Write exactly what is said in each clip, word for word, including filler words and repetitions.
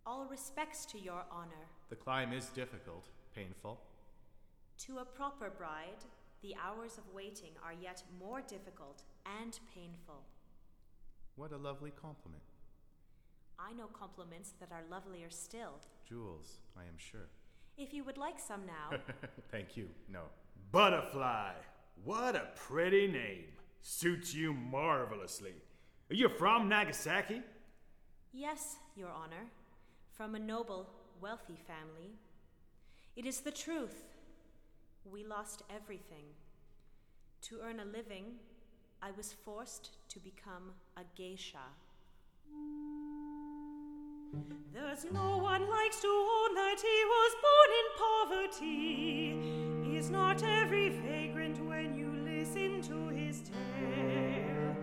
All respects to your honor. The climb is difficult, painful. To a proper bride, the hours of waiting are yet more difficult and painful. What a lovely compliment. I know compliments that are lovelier still. Jewels, I am sure. If you would like some now. Thank you, no. Butterfly. What a pretty name. Suits you marvelously. Are you from Nagasaki? Yes, Your Honor. From a noble, wealthy family. It is the truth. We lost everything. To earn a living, I was forced to become a geisha. There's no one likes to own that he was born in poverty. Is not every vagrant when you listen to his tale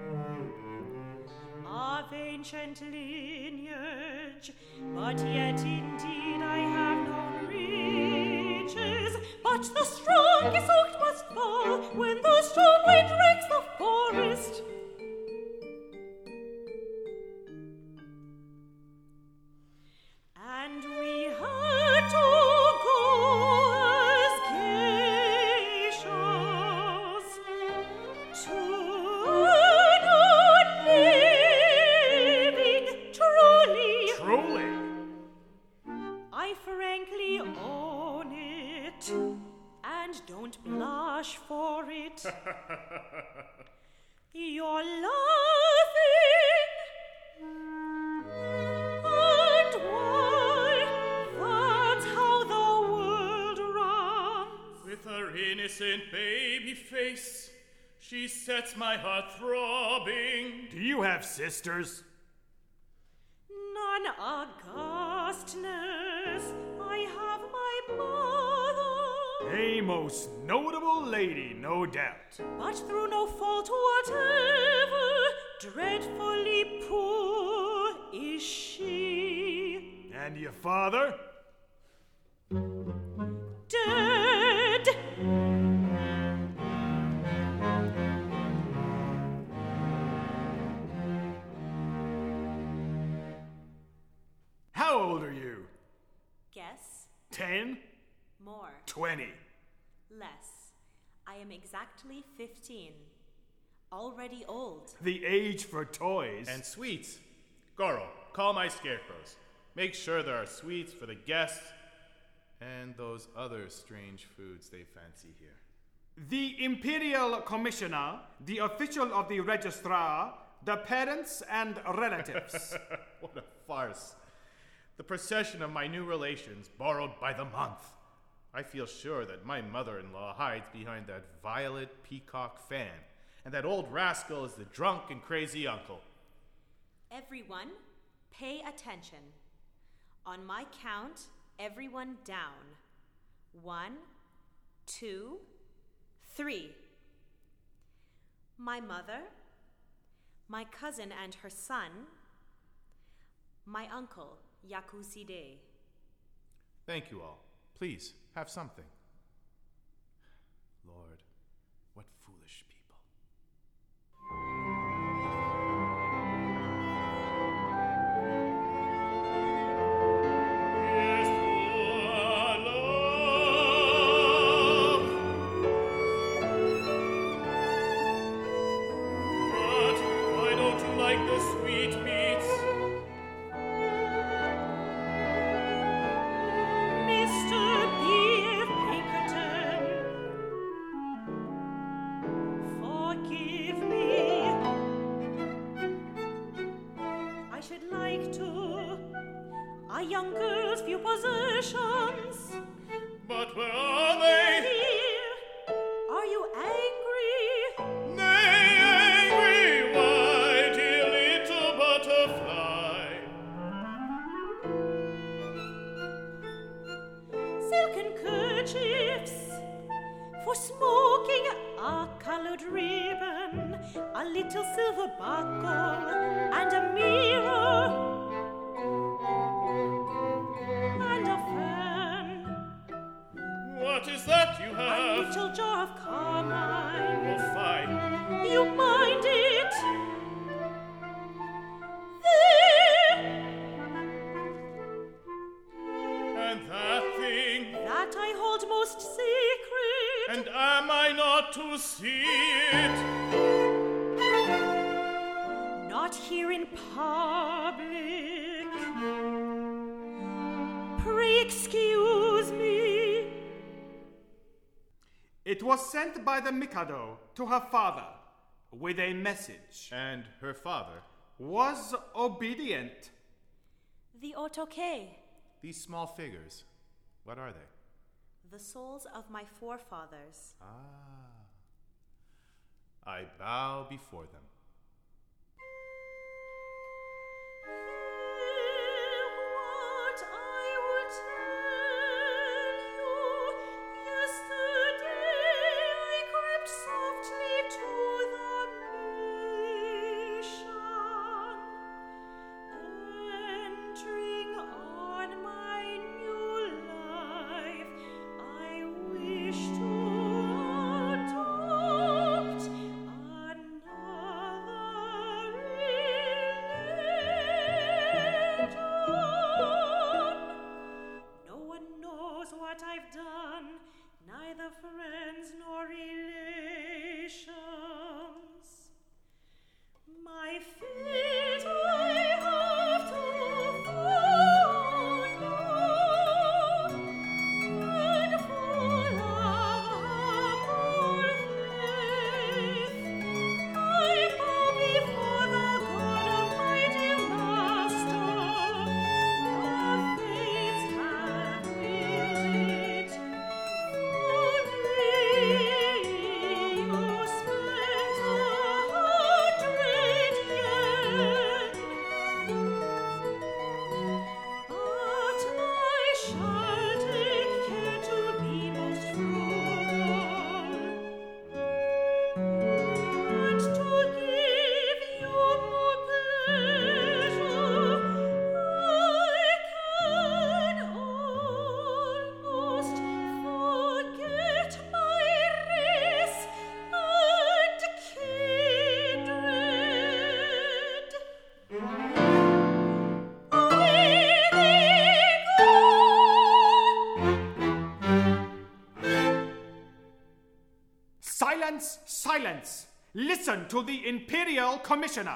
of ancient lineage? But yet indeed I have known riches. But the strongest oak must fall when the strong wind wrecks the forest. And we had to go as geishas to earn a living truly. Truly? I frankly own it, and don't blush for it. You're laughing. And why? That's how the world runs. With her innocent baby face, she sets my heart throbbing. Do you have sisters? None augustness. I have my mother. A most notable lady, no doubt. But through no fault whatever, dreadfully poor is she. And your father? Dead. How old are you? Guess. Ten? More. Twenty? Less. I am exactly fifteen. Already old. The age for toys. And sweets. Goro, call my scarecrows. Make sure there are sweets for the guests and those other strange foods they fancy here. The Imperial Commissioner, the official of the Registrar, the parents and relatives. What a farce. The procession of my new relations, borrowed by the month. I feel sure that my mother-in-law hides behind that violet peacock fan, and that old rascal is the drunk and crazy uncle. Everyone, pay attention. On my count, everyone down. One, two, three. My mother, my cousin and her son, my uncle, Yakuside. Thank you all. Please, have something. Lord, what foolish people. Here's to our love. But why don't you like the sweetmeats? Mister B. Pinkerton, forgive me. I should like to. A young girl's few possessions. But where are they? Here, are you angry? Nay, angry, why, dear little butterfly? Silken kerchiefs for smoking, a colored ribbon, a little silver buckle, and a mirror, and a fan, What is that you a have? little jar of carmine. Oh, fine. You mind it? There! And that thing, that I hold most secret, and am I not to see it? not here in public. Pray excuse me. It was sent by the Mikado to her father with a message. And her father. Was obedient. The otoke, These small figures, what are they? the souls of my forefathers. Ah. I bow before them. What I would tell you, yesterday I crept softly to the mission, entering on my new life. I wish to adopt another religion. No one knows what I've done, neither friends nor relations. My fate I have to follow, and full of humble faith, I bow before the God of my dear Master. The fates have willed it. Fully you spent a hundred yen, but I shall take care to be most frugal, and to give you more pleasure. I can almost forget my race and kindred. Away they go. Silence, silence. Listen to the Imperial Commissioner.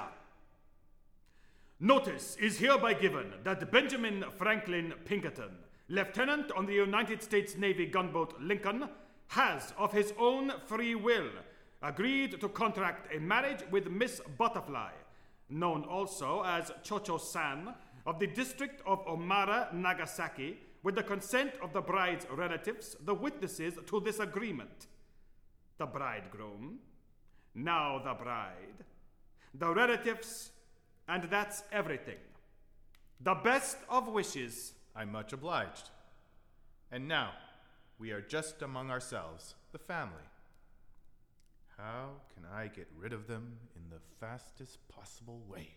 Notice is hereby given that Benjamin Franklin Pinkerton, Lieutenant on the United States Navy gunboat Lincoln, has, of his own free will, agreed to contract a marriage with Miss Butterfly, known also as Chocho-san, of the district of Omara, Nagasaki, with the consent of the bride's relatives, the witnesses to this agreement. The bridegroom, now the bride, the relatives, and that's everything. The best of wishes. I'm much obliged. And now, we are just among ourselves, the family. How can I get rid of them in the fastest possible way?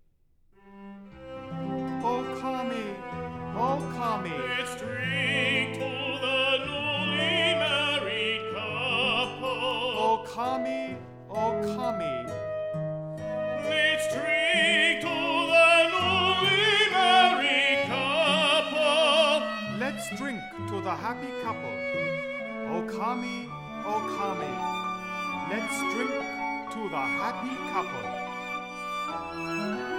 Oh, Kami, oh, Kami. let's drink to the newly married couple. Oh, Kami, oh, Kami. Let's drink to the newly married couple. Let's drink to the happy couple. Oh, Kami, oh, Kami. Let's drink to the happy couple.